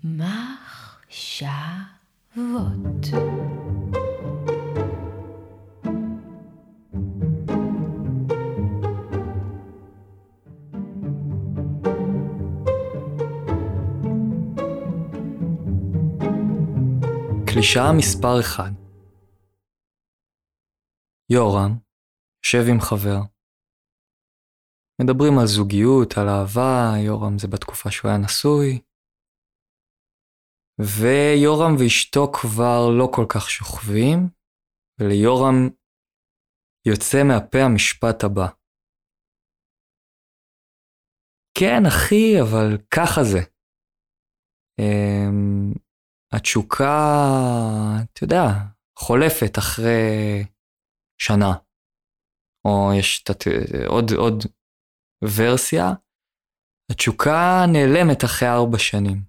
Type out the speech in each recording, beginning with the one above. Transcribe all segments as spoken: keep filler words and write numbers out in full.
מחשבות. קלישאה מספר אחד. יורם יושב עם חבר. מדברים על זוגיות, על אהבה. יורם זה בתקופה שהוא היה נשוי. ויורם ואשתו כבר לא כל כך שוכבים, וליורם יוצא מהפה המשפט הבא. כן, אחי, אבל ככה זה. אמ... התשוקה, אתה יודע, חולפת אחרי שנה. או יש תת... עוד, עוד ורסיה. התשוקה נעלמת אחרי ארבע שנים.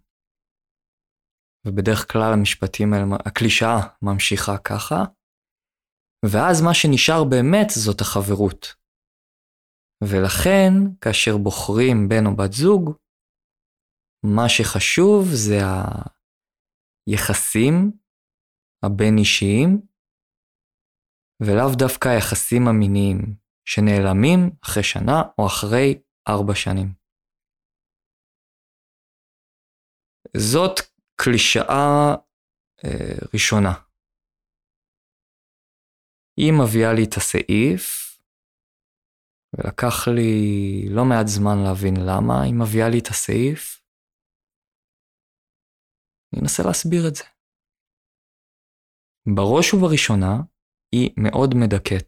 ובדרך כלל המשפטים האלה, הקלישאה ממשיכה ככה. ואז מה שנשאר באמת זאת החברות. ולכן, כאשר בוחרים בן או בת זוג, מה שחשוב זה היחסים הבין אישיים, ולאו דווקא היחסים המיניים, שנעלמים אחרי שנה או אחרי ארבע שנים. זאת קלישאה אה, ראשונה. היא מביאה לי את הסעיף, ולקח לי לא מעט זמן להבין למה היא מביאה לי את הסעיף. אני אנסה להסביר את זה. בראש ובראשונה היא מאוד מדכאת.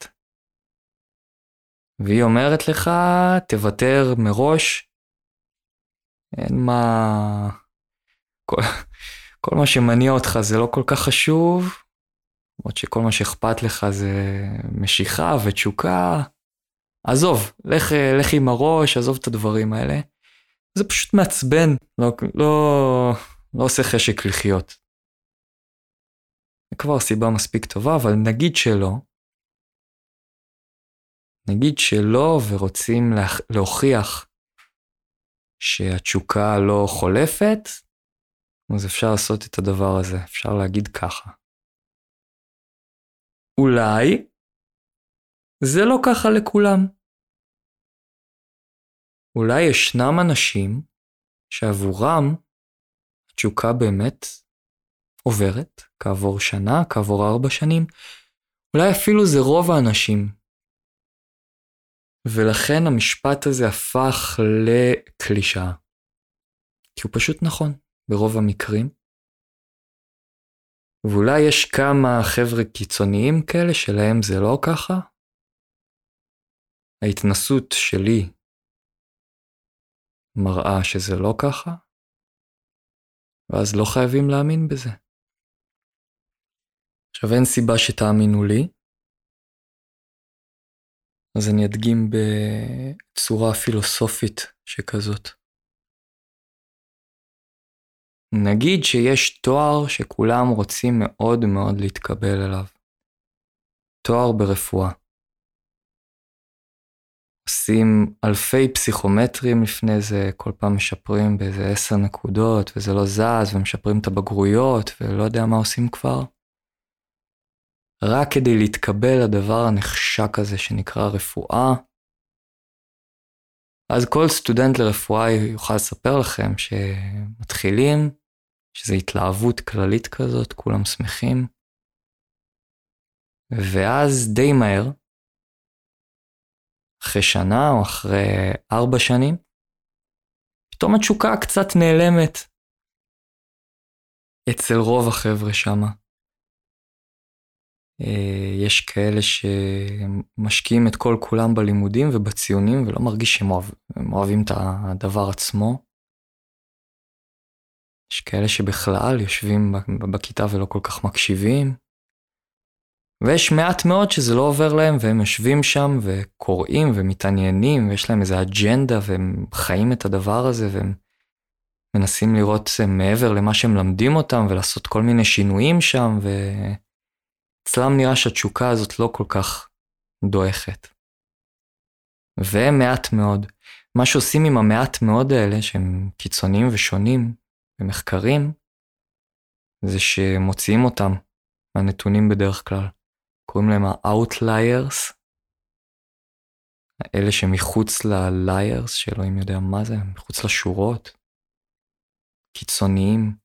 והיא אומרת לך, תוותר מראש, אין מה... כל, כל מה שמניע אותך זה לא כל כך חשוב, למרות שכל מה שאכפת לך זה משיכה ותשוקה. עזוב, לך, לך עם הראש, עזוב את הדברים האלה. זה פשוט מעצבן, לא, לא, לא עושה חשק לחיות. זה כבר סיבה מספיק טובה, אבל נגיד שלא. נגיד שלא ורוצים להוכיח שהתשוקה לא חולפת, אז אפשר לעשות את הדבר הזה, אפשר להגיד ככה. אולי זה לא ככה לכולם. אולי ישנם אנשים שעבורם התשוקה באמת עוברת, כעבור שנה, כעבור ארבע שנים, אולי אפילו זה רוב האנשים. ולכן המשפט הזה הפך לקלישאה. כי הוא פשוט נכון, ברוב המקרים. ואולי יש כמה חבר'ה קיצוניים כאלה שלהם זה לא ככה. ההתנסות שלי מראה שזה לא ככה, ואז לא חייבים להאמין בזה. עכשיו אין סיבה שתאמינו לי, אז אני אדגים בצורה פילוסופית שכזאת. נגיד שיש תואר שכולם רוצים מאוד מאוד להתקבל אליו. תואר ברפואה. עושים אלפי פסיכומטרים לפני זה, כל פעם משפרים באיזה עשר נקודות, וזה לא זז, ומשפרים את הבגרויות, ולא יודע מה עושים כבר. רק כדי להתקבל לדבר הנחשק הזה שנקרא רפואה. אז כל סטודנט לרפואה יוכל לספר לכם שמתחילים, שזו התלהבות כללית כזאת, כולם שמחים. ואז די מהר, אחרי שנה או אחרי ארבע שנים, פתאום התשוקה קצת נעלמת אצל רוב החבר'ה שמה. יש כאלה שמשקיעים את כל כולם בלימודים ובציונים ולא מרגיש שהם אוהב, אוהבים את הדבר עצמו. יש כאלה שבכלל יושבים בכיתה ולא כל כך מקשיבים. ויש מעט מאוד שזה לא עובר להם והם יושבים שם וקוראים ומתעניינים ויש להם איזו אג'נדה והם חיים את הדבר הזה והם מנסים לראות מעבר למה שהם למדים אותם ולעשות כל מיני שינויים שם ו... אצלם נראה שהתשוקה הזאת לא כל כך דועכת. והם מעט מאוד. מה שעושים עם המעט מאוד האלה, שהם קיצוניים ושונים, במחקרים, זה שמוציאים אותם מהנתונים בדרך כלל. קוראים להם ה-outliers, אלה שמחוץ ל-liars, שאלוהים יודע מה זה, מחוץ לשורות, קיצוניים,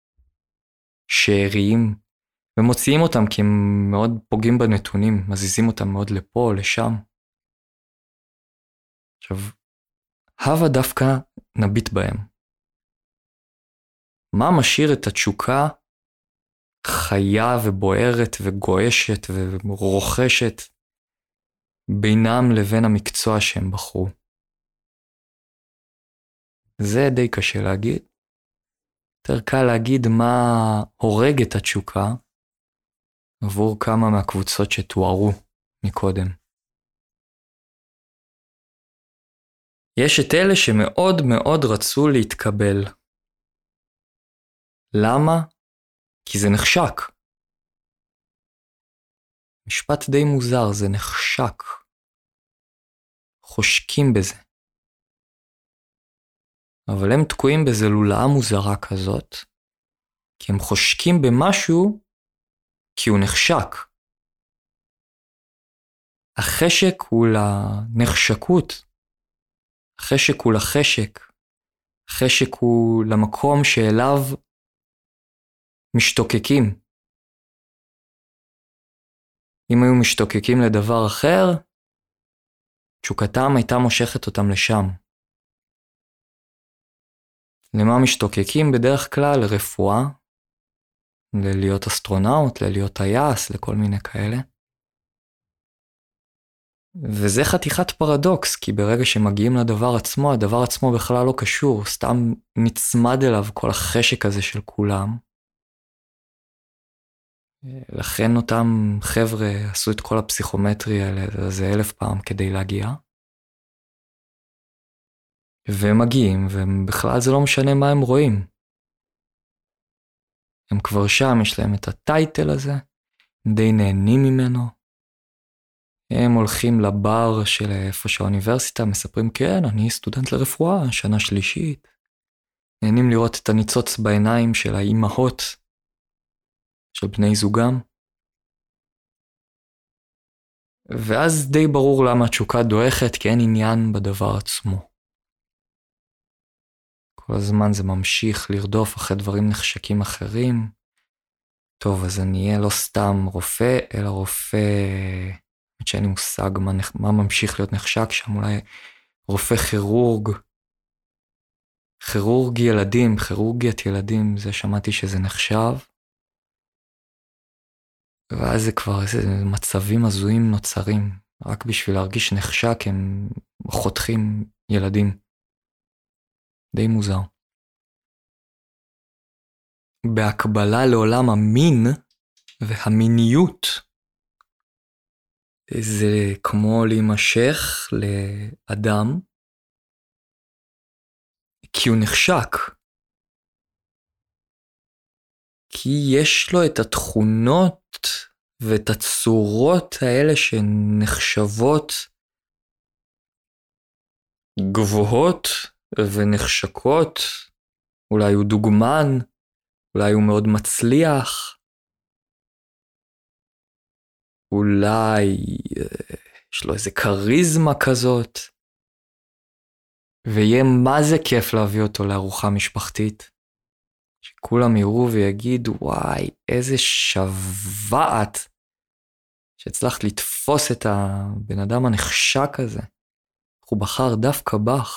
שאריים, ומוציאים אותם כי הם מאוד פוגעים בנתונים, מזיזים אותם מאוד לפה, לשם. עכשיו, הווה דווקא נביט בהם. מה משאיר את התשוקה חיה ובוערת וגועשת ורוכשת בינם לבין המקצוע שהם בחרו? זה די קשה להגיד. יותר קל להגיד מה הורג את התשוקה עבור כמה מהקבוצות שתוארו מקודם. יש את אלה שמאוד מאוד רצו להתקבל. למה? כי זה נחשק. משפט די מוזר, זה נחשק. חושקים בזה. אבל הם תקועים בזה לולאה מוזרה כזאת, כי הם חושקים במשהו כי הוא נחשק. החשק הוא לנחשקות. החשק הוא לחשק. החשק הוא למקום שאליו משתוקקים. אם היו משתוקקים לדבר אחר, תשוקתם הייתה מושכת אותם לשם. למה משתוקקים? בדרך כלל לרפואה, ללהיות אסטרונאוט, ללהיות טייס, לכל מיני כאלה. וזה חתיכת פרדוקס, כי ברגע שמגיעים לדבר עצמו, הדבר עצמו בכלל לא קשור, סתם נצמד אליו כל החשק הזה של כולם. לכן אותם חבר'ה עשו את כל הפסיכומטרי האלה, זה אלף פעם כדי להגיע. והם מגיעים, ובכלל זה לא משנה מה הם רואים. הם כבר שם, יש להם את הטייטל הזה, הם די נהנים ממנו. הם הולכים לבר של איפה שהאוניברסיטה, מספרים, כן, אני סטודנט לרפואה, שנה שלישית. נהנים לראות את הניצוץ בעיניים של האימהות, של בני זוגם. ואז די ברור למה התשוקה דועכת, כי אין עניין בדבר עצמו. כל הזמן זה ממשיך לרדוף אחרי דברים נחשקים אחרים. טוב, אז אני אהיה לא סתם רופא, אלא רופא, שאין לי מושג מה, מה ממשיך להיות נחשק שם, אולי רופא כירורג, כירורג ילדים, כירורגיית ילדים, זה שמעתי שזה נחשב. ואז זה כבר איזה מצבים הזויים נוצרים, רק בשביל להרגיש נחשק הם חותכים ילדים. די מוזר. בהקבלה לעולם המין והמיניות, זה כמו להימשך לאדם, כי הוא נחשק. כי יש לו את התכונות ואת הצורות האלה שנחשבות גבוהות ונחשקות. אולי הוא דוגמן, אולי הוא מאוד מצליח, אולי יש לו איזה קריזמה כזאת, ויהיה מה זה כיף להביא אותו לארוחה משפחתית. שכולם יראו ויגידו, וואי, איזה שבעת שהצלחת לתפוס את הבן אדם הנחשק הזה. הוא בחר דווקא בך.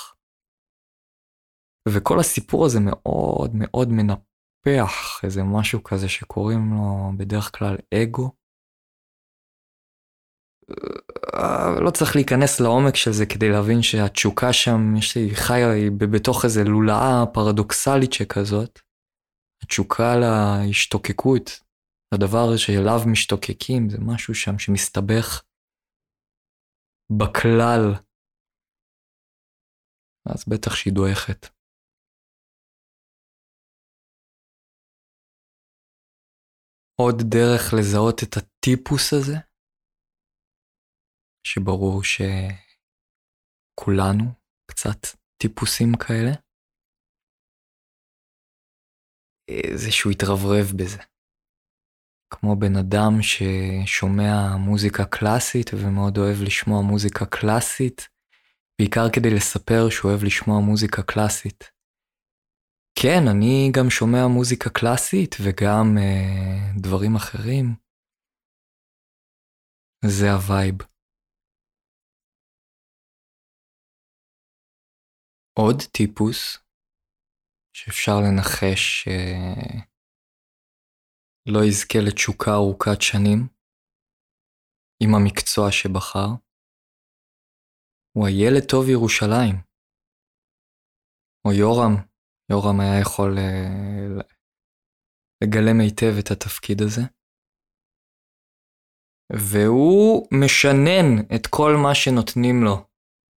וכל הסיפור הזה מאוד מאוד מנפח איזה משהו כזה שקוראים לו בדרך כלל אגו. לא צריך להיכנס לעומק של זה כדי להבין שהתשוקה שם, יש לי חיה בתוך איזה לולאה פרדוקסלית שכזאת. התשוקה להשתוקקות, הדבר שאליו משתוקקים, זה משהו שם שמסתבך בכלל. אז בטח שהיא דועכת. עוד דרך לזהות את הטיפוס הזה, שברור שכולנו קצת טיפוסים כאלה, זה שהוא יתרברב בזה. כמו בן אדם ששומע מוזיקה קלאסית ומאוד אוהב לשמוע מוזיקה קלאסית, בעיקר כדי לספר שהוא אוהב לשמוע מוזיקה קלאסית. כן, אני גם שומע מוזיקה קלאסית וגם אה, דברים אחרים. זה הווייב. עוד טיפוס שאפשר לנחש אה, לא יזכה לתשוקה ארוכת שנים עם המקצוע שבחר, הוא הילד טוב ירושלים. או יורם, יורם היה יכול אה, לגלם היטב את התפקיד הזה. והוא משנן את כל מה שנותנים לו.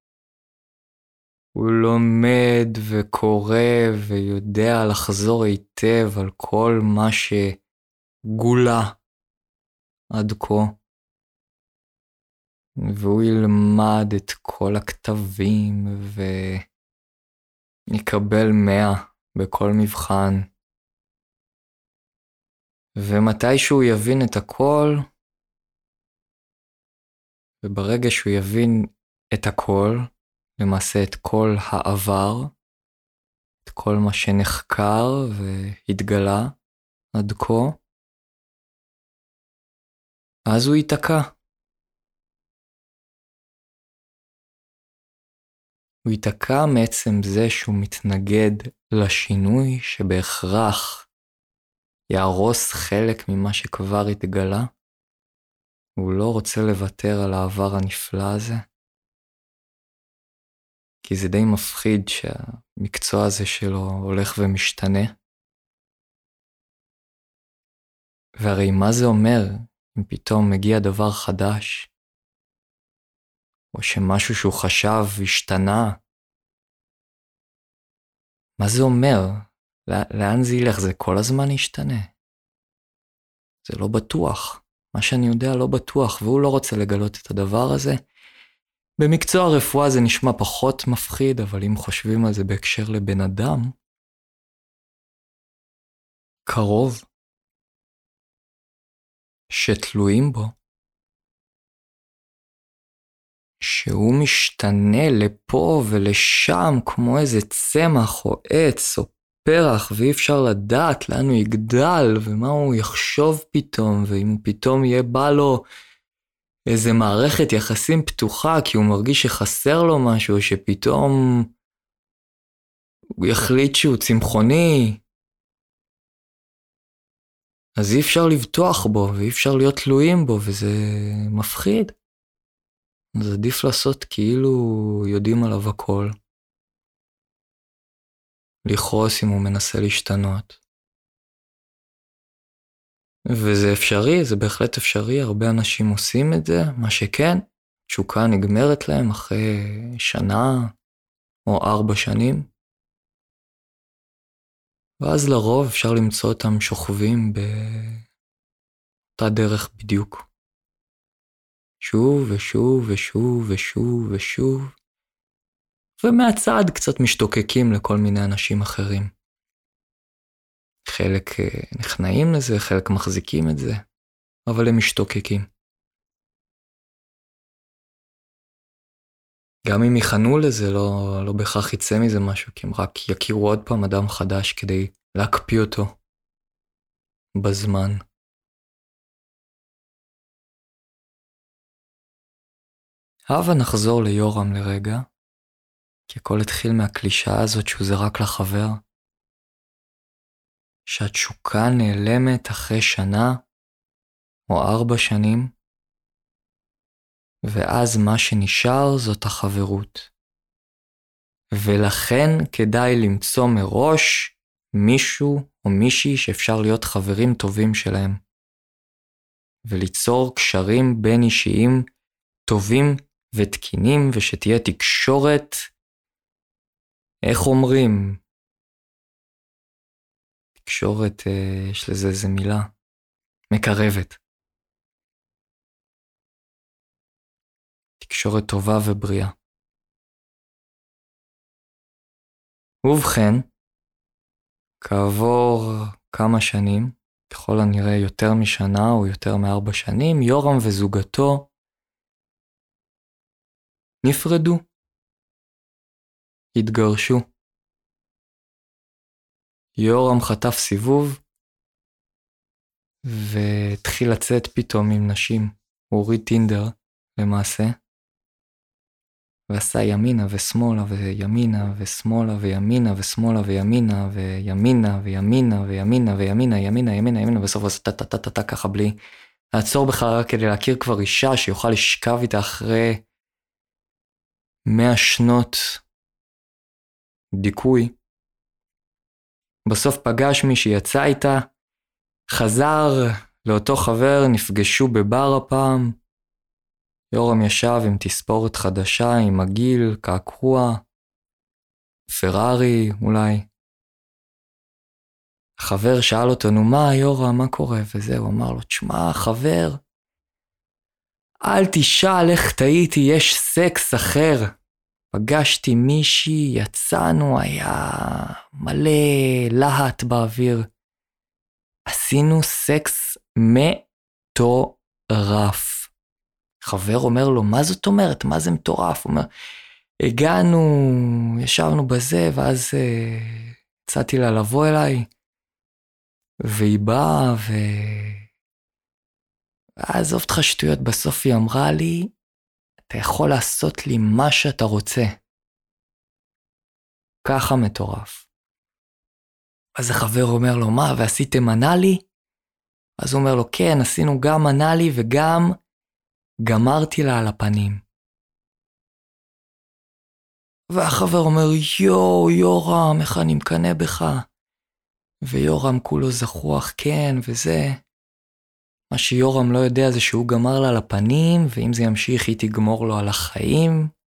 הוא לומד וקורא ויודע לחזור היטב על כל מה שגולה עד כה. והוא ילמד את כל הכתבים ויקבל מאה בכל מבחן. ומתי שהוא יבין את הכל, וברגע שהוא יבין את הכל, למעשה את כל העבר, את כל מה שנחקר והתגלה עד כה, אז הוא ייתקע. הוא ייתקע מעצם זה שהוא מתנגד לשינוי שבהכרח יהרוס חלק ממה שכבר התגלה. הוא לא רוצה לוותר על העבר הנפלא הזה. כי זה די מפחיד שהמקצוע הזה שלו הולך ומשתנה. והרי מה זה אומר אם פתאום מגיע דבר חדש? או שמשהו שהוא חשב השתנה? מה זה אומר? לאן זה ילך? זה כל הזמן ישתנה. זה לא בטוח. מה שאני יודע לא בטוח, והוא לא רוצה לגלות את הדבר הזה. במקצוע הרפואה זה נשמע פחות מפחיד, אבל אם חושבים על זה בהקשר לבן אדם, קרוב, שתלויים בו, שהוא משתנה לפה ולשם כמו איזה צמח או עץ או פרח, ואי אפשר לדעת לאן הוא יגדל ומה הוא יחשוב פתאום, ואם הוא פתאום יהיה בא לו איזה מערכת יחסים פתוחה כי הוא מרגיש שחסר לו משהו, שפתאום הוא יחליט שהוא צמחוני, אז אי אפשר לבטוח בו ואי אפשר להיות תלויים בו, וזה מפחיד. אז עדיף לעשות כאילו יודעים עליו הכל, לכרוס אם הוא מנסה להשתנות. וזה אפשרי, זה בהחלט אפשרי, הרבה אנשים עושים את זה, מה שכן, תשוקה נגמרת להם אחרי שנה או ארבע שנים, ואז לרוב אפשר למצוא אותם שוכבים באותה דרך בדיוק. שוב ושוב ושוב ושוב ושוב, ומהצד קצת משתוקקים לכל מיני אנשים אחרים. חלק נכנעים לזה, חלק מחזיקים את זה, אבל הם משתוקקים. גם אם יכנו לזה, לא, לא בהכרח יצא מזה משהו, כי הם רק יכירו עוד פעם אדם חדש כדי להקפיא אותו בזמן. הבה נחזור ליורם לרגע, כי הכל התחיל מהקלישאה הזאת שהוא זרק לחבר, שהתשוקה נעלמת אחרי שנה או ארבע שנים, ואז מה שנשאר זאת החברות. ולכן כדאי למצוא מראש מישהו או מישהי שאפשר להיות חברים טובים שלהם, וליצור קשרים בין אישיים טובים ותקינים, ושתהיה תקשורת, איך אומרים? תקשורת, יש לזה איזה מילה, מקרבת. תקשורת טובה ובריאה. ובכן, כעבור כמה שנים, ככל הנראה יותר משנה או יותר מארבע שנים, יורם וזוגתו נפרדו, התגרשו. יורם חטף סיבוב והתחיל לצאת פתאום עם נשים. הוא הוריד טינדר למעשה, ועשה ימינה ושמאלה וימינה ושמאלה וימינה ושמאלה וימינה וימינה וימינה וימינה וימינה ימינה ימינה ימינה בסוף עשה טה טה טה טה טה ככה בלי לעצור בכלל, רק כדי להכיר כבר אישה שיוכל לשכב איתה אחרי מאה שנות דיכוי. בסוף פגש מי שיצא איתה, חזר לאותו חבר, נפגשו בבר הפעם. יורם ישב עם תספורת חדשה, עם עגיל, קעקוע, פרארי אולי. החבר שאל אותו, נו מה יורם, מה קורה? וזהו, אמר לו, תשמע חבר, אל תשאל איך טעיתי, יש סקס אחר. פגשתי מישהי, יצאנו, היה מלא להט באוויר. עשינו סקס מטורף. חבר אומר לו, מה זאת אומרת? מה זה מטורף? הוא אומר, הגענו, ישבנו בזה, ואז uh, הצעתי לה לבוא אליי, והיא באה, ו... עזוב אותך שטויות, בסוף היא אמרה לי, אתה יכול לעשות לי מה שאתה רוצה. ככה מטורף. אז החבר אומר לו, מה, ועשיתם אנלי? אז הוא אומר לו, כן, עשינו גם אנלי וגם גמרתי לה על הפנים. והחבר אומר, יו, יורם, איך אני מקנה בך? ויורם כולו זכוח, כן, וזה. מה שיורם לא יודע זה שהוא גמר לה על הפנים, ואם זה ימשיך היא תגמור לו על החיים.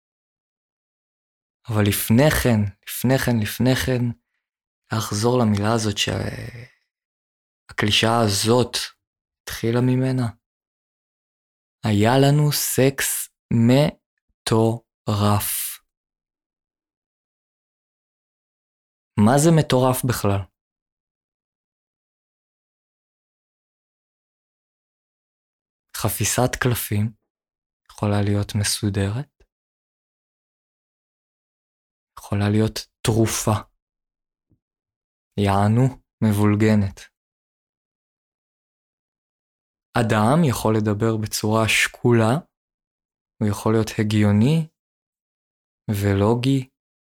אבל לפני כן, לפני כן, לפני כן, אחזור למילה הזאת שהקלישאה הזאת התחילה ממנה. היה לנו סקס מטורף. מה זה מטורף בכלל? חפיסת קלפים יכולה להיות מסודרת, יכולה להיות תרופה, יענו מבולגנת. אדם יכול לדבר בצורה שקולה, הוא יכול להיות הגיוני ולוגי,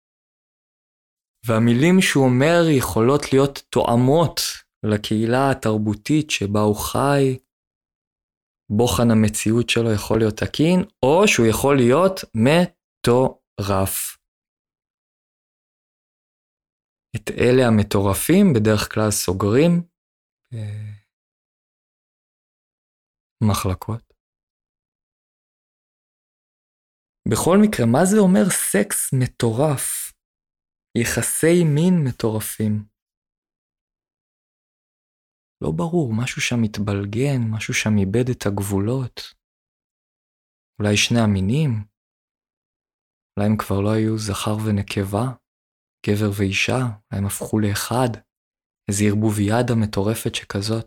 והמילים שהוא אומר יכולות להיות תואמות לקהילה התרבותית שבה הוא חי. בוחן המציאות שלו יכול להיות תקין, או שהוא יכול להיות מטורף. את אלה המטורפים בדרך כלל סוגרים מחלקות. בכל מקרה, מה זה אומר סקס מטורף? יחסי מין מטורפים. לא ברור, משהו שם מתבלגן, משהו שם איבד את הגבולות. אולי שני המינים? אולי הם כבר לא היו זכר ונקבה, גבר ואישה, אולי הם הפכו לאחד, איזו ערבוביאדה מטורפת שכזאת.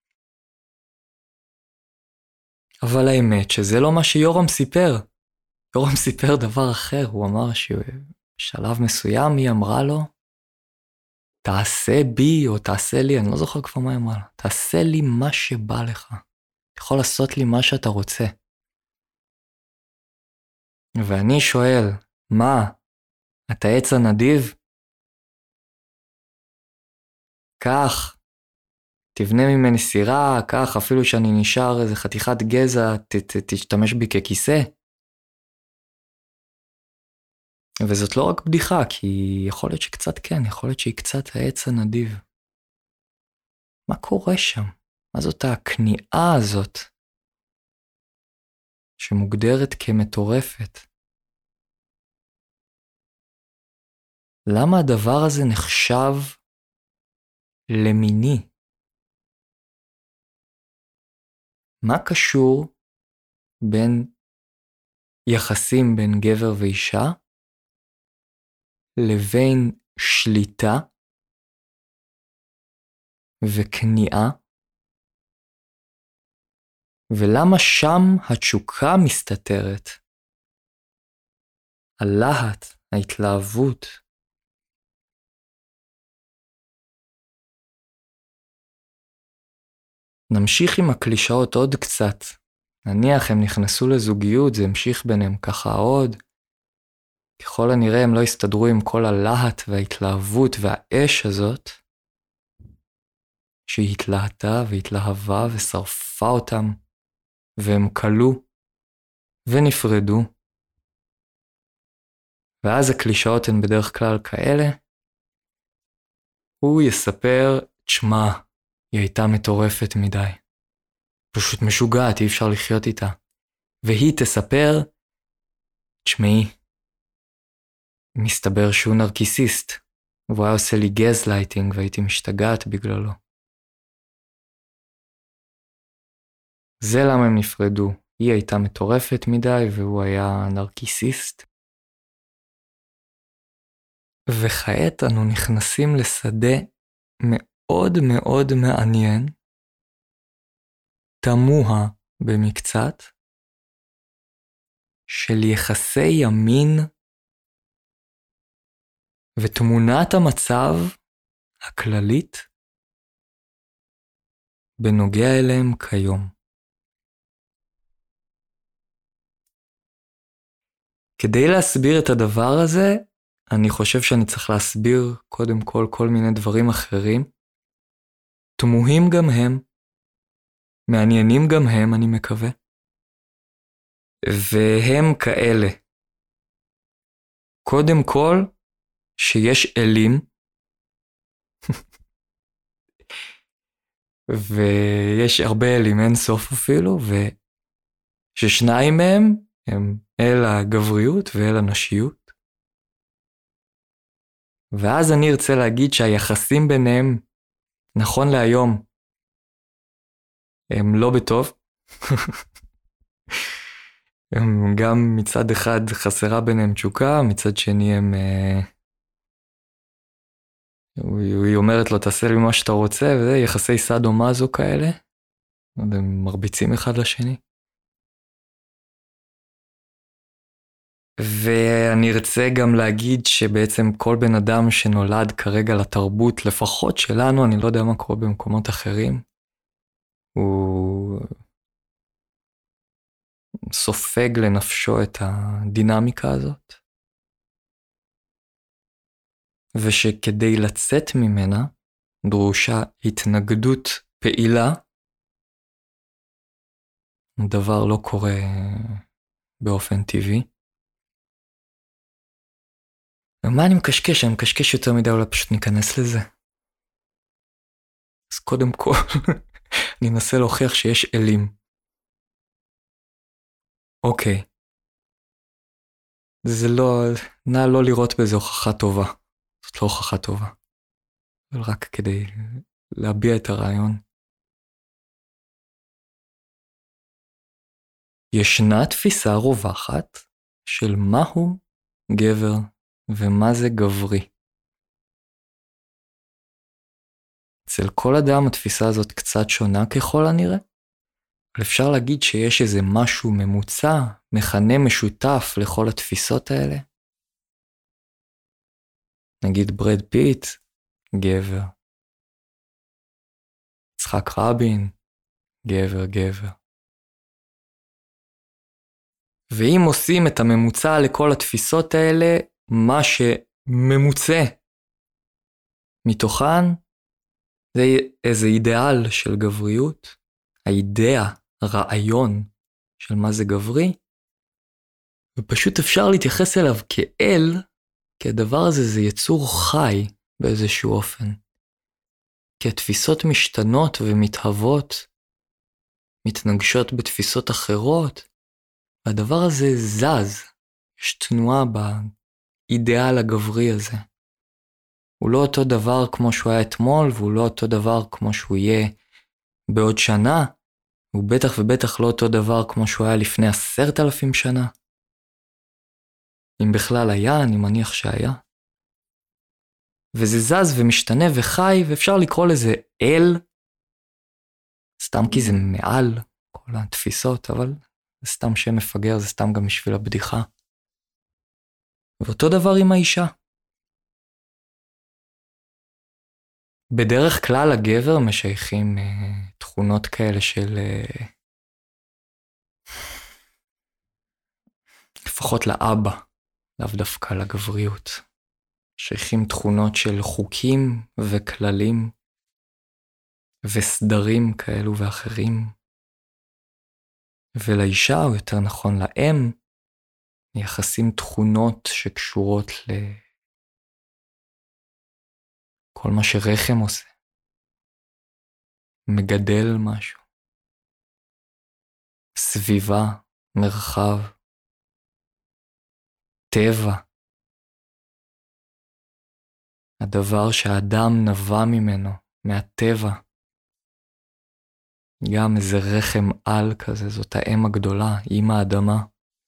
אבל האמת שזה לא מה שיורם סיפר. יורם סיפר דבר אחר, הוא אמר שבשלב מסוים היא אמרה לו, תעשה בי או תעשה לי, אני לא זוכר כבר מה היא אמרה לה, תעשה לי מה שבא לך, אתה יכול לעשות לי מה שאתה רוצה. ואני שואל, מה, אתה עץ הנדיב? כך, תבנה ממני סירה, כך אפילו שאני נשאר איזה חתיכת גזע, ת, ת, תשתמש בי ככיסא. וזאת לא רק בדיחה, כי יכול להיות שקצת כן, יכול להיות שהיא קצת העץ הנדיב. מה קורה שם? מה זאת הכניעה הזאת שמוגדרת כמטורפת? למה הדבר הזה נחשב למיני? מה קשור בין יחסים בין גבר ואישה לבין שליטה וכניעה, ולמה שם התשוקה מסתתרת? הלהט, ההתלהבות. נמשיך עם הקלישאות עוד קצת. נניח הם נכנסו לזוגיות, זה המשיך ביניהם ככה עוד. ככל הנראה הם לא הסתדרו עם כל הלהט וההתלהבות והאש הזאת, שהיא התלהטה והתלהבה ושרפה אותם, והם קלו ונפרדו. ואז הקלישאות הן בדרך כלל כאלה. הוא יספר, תשמע, היא הייתה מטורפת מדי. פשוט משוגעת, אי אפשר לחיות איתה. והיא תספר, תשמעי, מסתבר שהוא נרקיסיסט, והוא היה עושה לי גזלייטינג והייתי משתגעת בגללו. זה למה הם נפרדו. היא הייתה מטורפת מדי והוא היה נרקיסיסט. וכעת אנו נכנסים לשדה מאוד מאוד מעניין, תמוה במקצת, של יחסי ימין ותמונת המצב הכללית בנוגע אליהם כיום. כדי להסביר את הדבר הזה, אני חושב שאני צריך להסביר קודם כל כל מיני דברים אחרים. תמוהים גם הם, מעניינים גם הם, אני מקווה. והם כאלה. קודם כל, שיש אלים, ויש הרבה אלים, אין סוף אפילו, וששניים מהם הם אל הגבריות ואל הנשיות. ואז אני ארצה להגיד שהיחסים ביניהם, נכון להיום, הם לא בטוב. הם גם מצד אחד חסרה ביניהם תשוקה, מצד שני הם... היא אומרת לו, תעשה לי מה שאתה רוצה, וזה יחסי סאדו-מאזו כאלה. הם מרביצים אחד לשני. ואני ארצה גם להגיד שבעצם כל בן אדם שנולד כרגע לתרבות, לפחות שלנו, אני לא יודע מה קורה במקומות אחרים, הוא סופג לנפשו את הדינמיקה הזאת. ושכדי לצאת ממנה, דרושה התנגדות פעילה. דבר לא קורה באופן טבעי. ומה אני מקשקש? אני מקשקש יותר מדי, אולי פשוט ניכנס לזה. אז קודם כל, אני אנסה להוכיח שיש אלים. אוקיי. זה לא, נע לא לראות בזה הוכחה טובה. זאת לא הוכחה טובה. אבל רק כדי להביע את הרעיון. ישנה תפיסה רווחת של מהו גבר ומה זה גברי. אצל כל אדם התפיסה הזאת קצת שונה ככל הנראה, אבל אפשר להגיד שיש איזה משהו ממוצע, מכנה משותף לכל התפיסות האלה. נגיד ברד פיט, גבר. יצחק רבין, גבר, גבר. ואם עושים את הממוצע לכל התפיסות האלה, מה שממוצע מתוכן, זה איזה אידיאל של גבריות, האידאה, הרעיון של מה זה גברי, ופשוט אפשר להתייחס אליו כאל, כי הדבר הזה זה יצור חי באיזשהו אופן. כי התפיסות משתנות ומתהוות, מתנגשות בתפיסות אחרות, והדבר הזה זז, יש תנועה באידיאל הגברי הזה. הוא לא אותו דבר כמו שהוא היה אתמול, והוא לא אותו דבר כמו שהוא יהיה בעוד שנה, הוא בטח ובטח לא אותו דבר כמו שהוא היה לפני עשרת אלפים שנה. אם בכלל היה, אני מניח שהיה. וזה זז ומשתנה וחי, ואפשר לקרוא לזה אל, סתם כי זה מעל כל התפיסות, אבל זה סתם שם מפגר, זה סתם גם בשביל הבדיחה. ואותו דבר עם האישה. בדרך כלל הגבר משייכים uh, תכונות כאלה של... Uh, לפחות לאבא, לאו דווקא לגבריות. שייכים תכונות של חוקים וכללים וסדרים כאלו ואחרים. ולאישה, או יותר נכון לאם, מייחסים תכונות שקשורות לכל מה שרחם עושה. מגדל משהו. סביבה, מרחב, טבע. הדבר שהאדם נבע ממנו, מהטבע. גם איזה רחם על כזה, זאת האם הגדולה, אמא האדמה.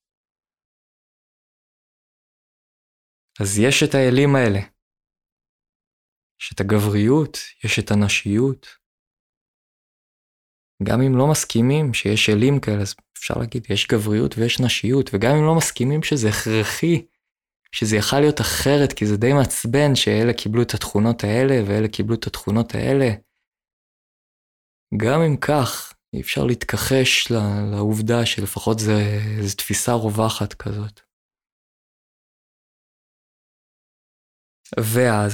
אז יש את האלים האלה. יש את הגבריות, יש את הנשיות. גם אם לא מסכימים שיש אלים כאלה, אז אפשר להגיד, יש גבריות ויש נשיות, וגם אם לא מסכימים שזה הכרחי, שזה יכל להיות אחרת, כי זה די מעצבן שאלה קיבלו את התכונות האלה, ואלה קיבלו את התכונות האלה. גם אם כך, אי אפשר להתכחש לעובדה שלפחות זה, זה תפיסה רווחת כזאת. ואז,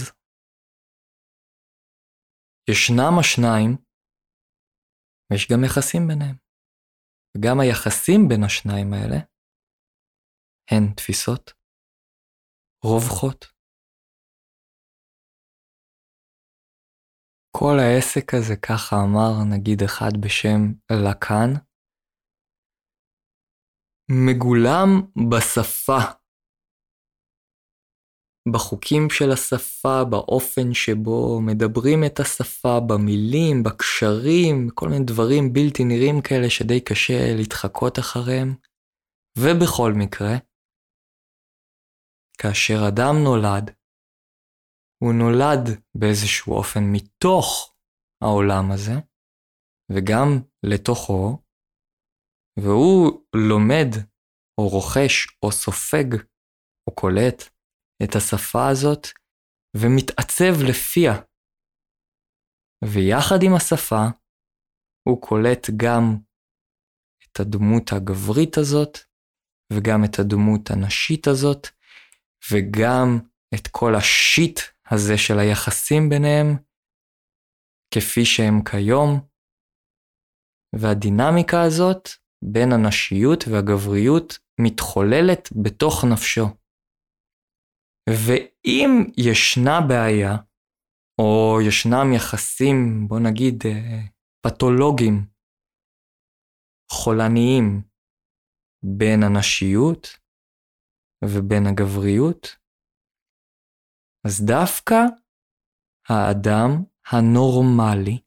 ישנם השניים, ויש גם יחסים ביניהם. וגם היחסים בין השניים האלה, הן תפיסות רווחות. כל העסק הזה, ככה אמר נגיד אחד בשם לקאן, מגולם בשפה, בחוקים של השפה, באופן שבו מדברים את השפה, במילים, בקשרים, כל מיני דברים בלתי נראים כאלה שדי קשה להתחקות אחריהם. ובכל מקרה, כאשר אדם נולד, הוא נולד באיזשהו אופן מתוך העולם הזה, וגם לתוכו, והוא לומד, או רוכש, או סופג, או קולט את השפה הזאת, ומתעצב לפיה. ויחד עם השפה, הוא קולט גם את הדמות הגברית הזאת, וגם את הדמות הנשית הזאת, וגם את כל השיט הזה של היחסים ביניהם, כפי שהם כיום, והדינמיקה הזאת בין הנשיות והגבריות מתחוללת בתוך נפשו. ואם ישנה בעיה, או ישנם יחסים, בוא נגיד, פתולוגיים, חולניים, בין הנשיות ובין הגבריות, אז דווקא האדם הנורמלי,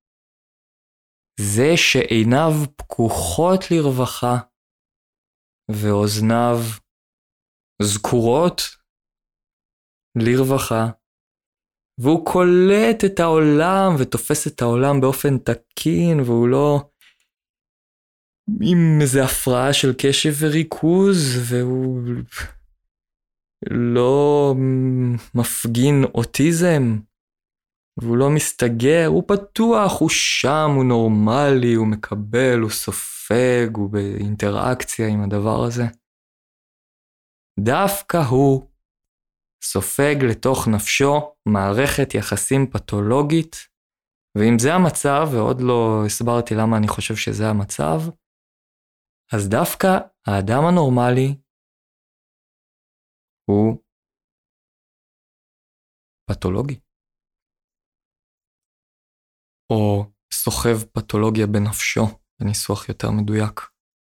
זה שעיניו פקוחות לרווחה, ואוזניו זקורות לרווחה, והוא קולט את העולם ותופס את העולם באופן תקין, והוא לא עם איזו הפרעה של קשב וריכוז, והוא לא מפגין אוטיזם, והוא לא מסתגר, הוא פתוח, הוא שם, הוא נורמלי, הוא מקבל, הוא סופג, הוא באינטראקציה עם הדבר הזה. דווקא הוא סופג לתוך נפשו מערכת יחסים פתולוגית, ואם זה המצב, ועוד לא הסברתי למה אני חושב שזה המצב, אז דווקא האדם הנורמלי הוא פתולוגי. או סוחב פתולוגיה בנפשו, בניסוח יותר מדויק.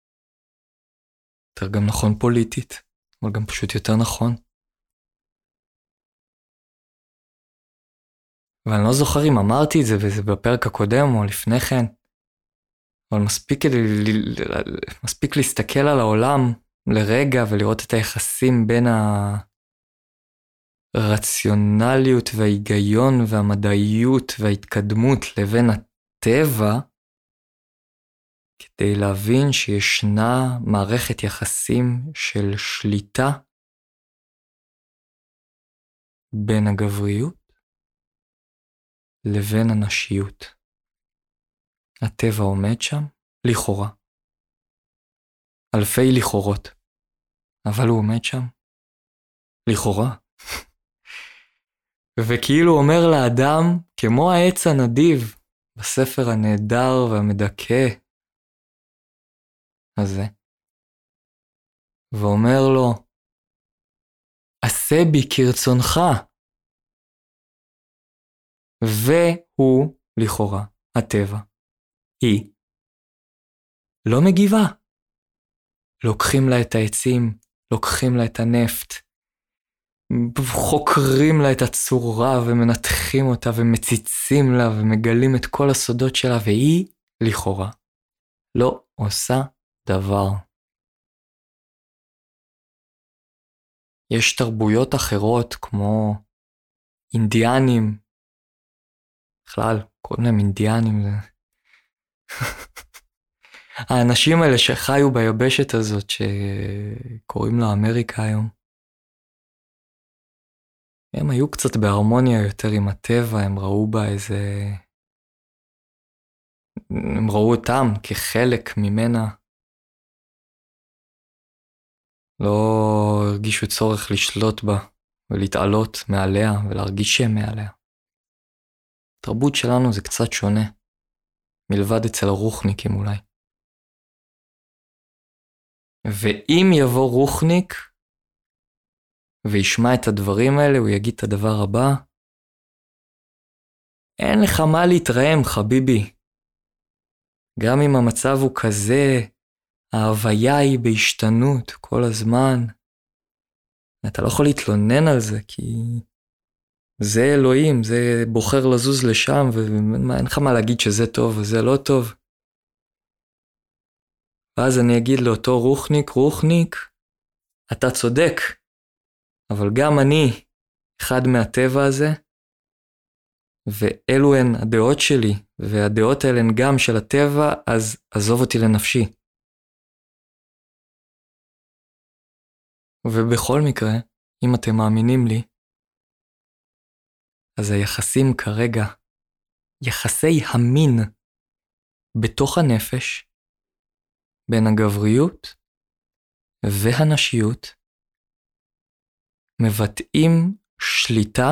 יותר גם נכון פוליטית, אבל גם פשוט יותר נכון. ואני לא זוכר אם אמרתי את זה, וזה בפרק הקודם או לפני כן, אבל מספיק, מספיק להסתכל על העולם לרגע ולראות את היחסים בין הרציונליות וההיגיון והמדעיות וההתקדמות לבין הטבע, כדי להבין שישנה מערכת יחסים של שליטה בין הגבריות לבין הנשיות. הטבע עומד שם, לכאורה. אלפי לכאורות. אבל הוא עומד שם, לכאורה. וכאילו אומר לאדם, כמו העץ הנדיב, בספר הנהדר והמדכא הזה, ואומר לו, עשה בי כרצונך. והוא, לכאורה, הטבע, היא, לא מגיבה. לוקחים לה את העצים, לוקחים לה את הנפט, חוקרים לה את הצורה ומנתחים אותה ומציצים לה ומגלים את כל הסודות שלה, והיא, לכאורה, לא עושה דבר. יש תרבויות אחרות כמו אינדיאנים, בכלל, קוראים להם אינדיאנים. האנשים האלה שחיו ביבשת הזאת שקוראים לה אמריקה היום, הם היו קצת בהרמוניה יותר עם הטבע, הם ראו בה איזה... הם ראו אותם כחלק ממנה. לא הרגישו צורך לשלוט בה ולהתעלות מעליה ולהרגיש שהם מעליה. התרבות שלנו זה קצת שונה, מלבד אצל הרוחניקים אולי. ואם יבוא רוחניק וישמע את הדברים האלה, הוא יגיד את הדבר הבא, אין לך מה להתרעם חביבי. גם אם המצב הוא כזה, ההוויה היא בהשתנות כל הזמן. אתה לא יכול להתלונן על זה, כי זה אלוהים, זה בוחר לזוז לשם, ואין לך מה להגיד שזה טוב וזה לא טוב. ואז אני אגיד לאותו רוחניק, רוחניק, אתה צודק, אבל גם אני אחד מהטבע הזה, ואלו הן הדעות שלי, והדעות האלה הן גם של הטבע, אז עזוב אותי לנפשי. ובכל מקרה, אם אתם מאמינים לי, אז היחסים כרגע, יחסי המין בתוך הנפש, בין הגבריות והנשיות, מבטאים שליטה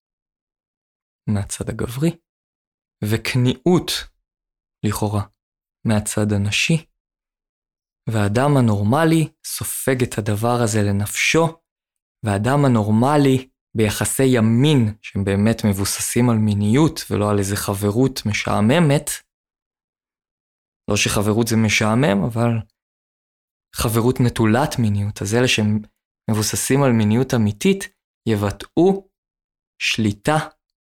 מהצד הגברי, וכניעות, לכאורה, מהצד הנשי, והאדם הנורמלי סופג את הדבר הזה לנפשו, והאדם הנורמלי ביחסי ימין, שהם באמת מבוססים על מיניות, ולא על איזה חברות משעממת, לא שחברות זה משעמם, אבל חברות נטולת מיניות, אז אלה שהם מבוססים על מיניות אמיתית, יבטאו שליטה,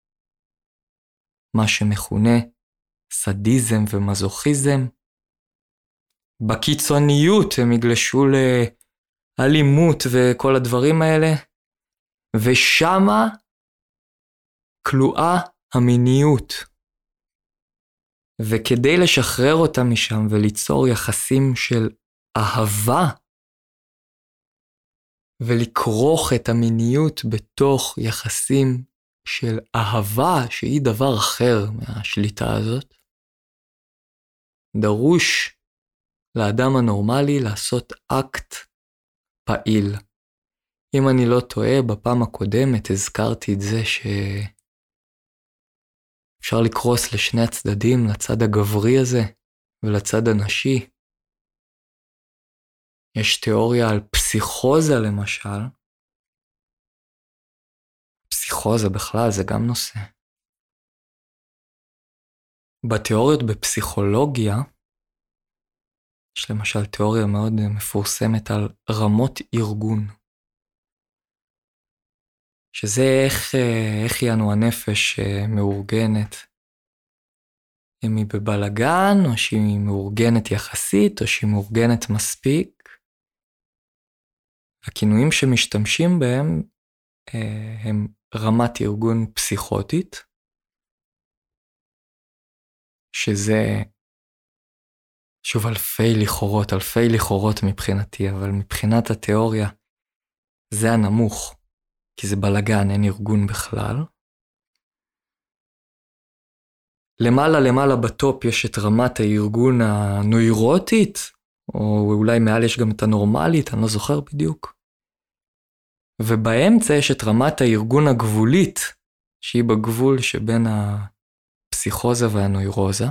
מה שמכונה סדיזם ומזוכיזם. בקיצוניות הם יגלשו לאלימות וכל הדברים האלה, ושמה כלואה המיניות. וכדי לשחרר אותה משם וליצור יחסים של אהבה, ולכרוך את המיניות בתוך יחסים של אהבה, שהיא דבר אחר מהשליטה הזאת, דרוש לאדם הנורמלי לעשות אקט פעיל. אם אני לא טועה, בפעם הקודמת הזכרתי את זה שאפשר לקרוס לשני הצדדים, לצד הגברי הזה ולצד הנשי. יש תיאוריה על פסיכוזה למשל. פסיכוזה בכלל זה גם נושא. בתיאוריות בפסיכולוגיה, יש למשל תיאוריה מאוד מפורסמת על רמות ארגון. שזה איך, איך יענו הנפש מאורגנת. אם היא בבלגן, או שהיא מאורגנת יחסית, או שהיא מאורגנת מספיק. הכינויים שמשתמשים בהם הם רמת ארגון פסיכוטית, שזה שוב אלפי לכאורות, אלפי לכאורות מבחינתי, אבל מבחינת התיאוריה זה הנמוך, כי זה בלגן, אין ארגון בכלל. למעלה למעלה בטופ יש את רמת הארגון הנוירוטית, או אולי מעל יש גם את הנורמלית, אני לא זוכר בדיוק. ובאמצע יש את רמת הארגון הגבולית, שהיא בגבול שבין הפסיכוזה והנוירוזה.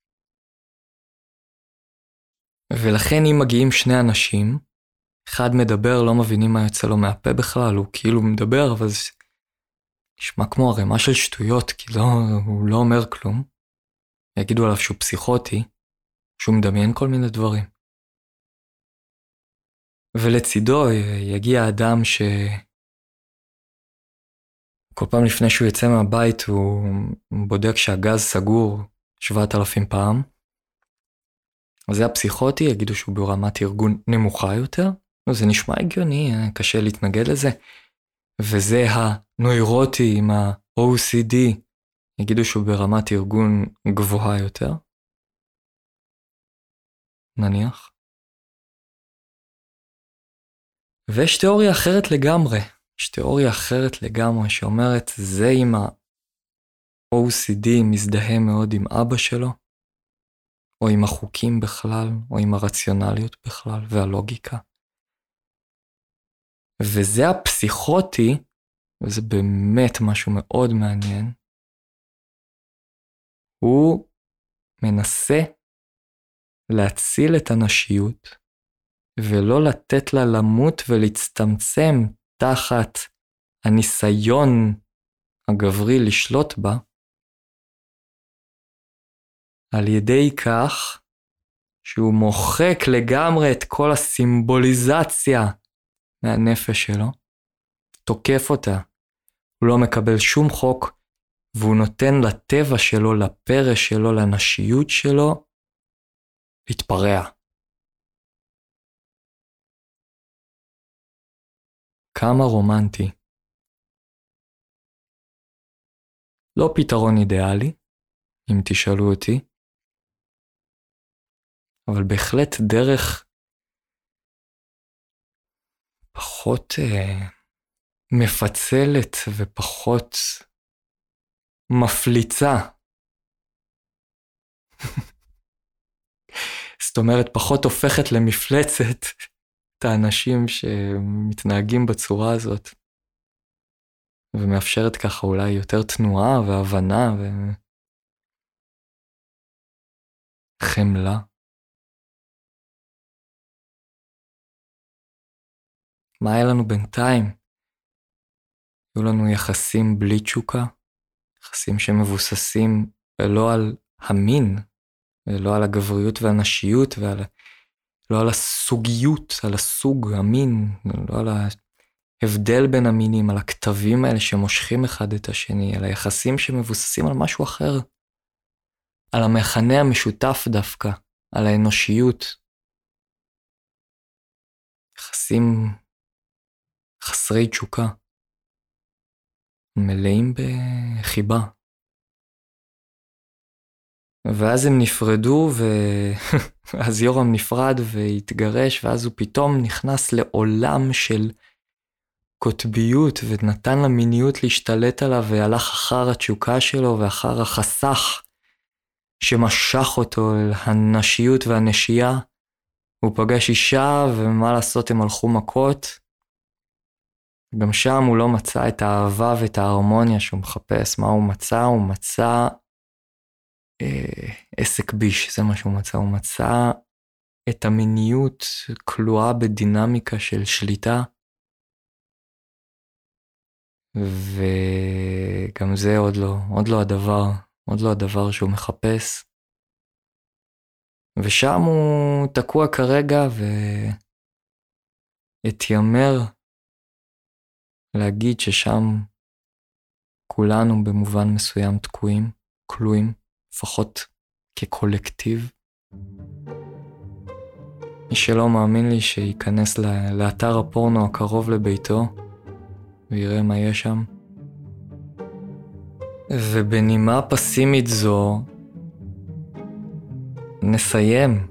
ולכן אם מגיעים שני אנשים, אחד מדבר, לא מבינים מה יוצא לו מהפה בכלל, הוא כאילו מדבר, אבל זה נשמע כמו הרמה של שטויות, כי לא, הוא לא אומר כלום. יגידו עליו שהוא פסיכוטי, שהוא מדמיין כל מיני דברים. ולצידו יגיע אדם ש... כל פעם לפני שהוא יצא מהבית הוא בודק שהגז סגור שבעת אלפים פעם. אז זה הפסיכוטי, יגידו שהוא ברמת ארגון נמוכה יותר. זה נשמע הגיוני, קשה להתנגד לזה. וזה הנוירוטי עם ה-או סי די, יגידו שהוא ברמת ארגון גבוהה יותר. נניח. ויש תיאוריה אחרת לגמרי. יש תיאוריה אחרת לגמרי שאומרת, זה עם ה-או סי די מזדהה מאוד עם אבא שלו, או עם החוקים בכלל, או עם הרציונליות בכלל, והלוגיקה. וזה הפסיכוטי, וזה באמת משהו מאוד מעניין, הוא מנסה להציל את הנשיות, ולא לתת לה למות ולהצטמצם תחת הניסיון הגברי לשלוט בה, על ידי כך שהוא מוחק לגמרי את כל הסימבוליזציה מהנפש שלו, תוקף אותה, הוא לא מקבל שום חוק, והוא נותן לטבע שלו, לפרש שלו, לנשיות שלו, להתפרע. כמה רומנטי. לא פתרון אידיאלי, אם תשאלו אותי, אבל בהחלט דרך פחות אה, מפצלת ופחות מפליצה. זאת אומרת, פחות הופכת למפלצת את האנשים שמתנהגים בצורה הזאת, ומאפשרת ככה אולי יותר תנועה והבנה וחמלה. מה היה לנו בינתיים? היו לנו יחסים בלי תשוקה, יחסים שמבוססים לא על המין, ולא על הגבריות והנשיות, ועל, לא על הסוגיות, על הסוג, המין, לא על ההבדל בין המינים, על הכתבים האלה שמושכים אחד את השני, על היחסים שמבוססים על משהו אחר, על המכנה המשותף דווקא, על האנושיות. יחסים חסרי תשוקה, מלאים בחיבה. ואז הם נפרדו, ואז יורם נפרד והתגרש, ואז הוא פתאום נכנס לעולם של קוטביות, ונתן למיניות להשתלט עליו, והלך אחר התשוקה שלו, ואחר החסך שמשך אותו אל הנשיות והנשייה. הוא פגש אישה, ומה לעשות, הם הלכו מכות. גם שם הוא לא מצא את האהבה ואת ההרמוניה שהוא מחפש. מה הוא מצא? הוא מצא אה, עסק ביש, זה מה שהוא מצא. הוא מצא את המיניות כלואה בדינמיקה של שליטה, וגם זה עוד לא, עוד לא הדבר, עוד לא הדבר שהוא מחפש. ושם הוא תקוע כרגע והתיימר להגיד ששם כולנו במובן מסוים תקועים, כלואים, לפחות כקולקטיב. מי שלא מאמין לי שייכנס לאתר הפורנו הקרוב לביתו, ויראה מה יש שם. ובנימה פסימית זו, נסיים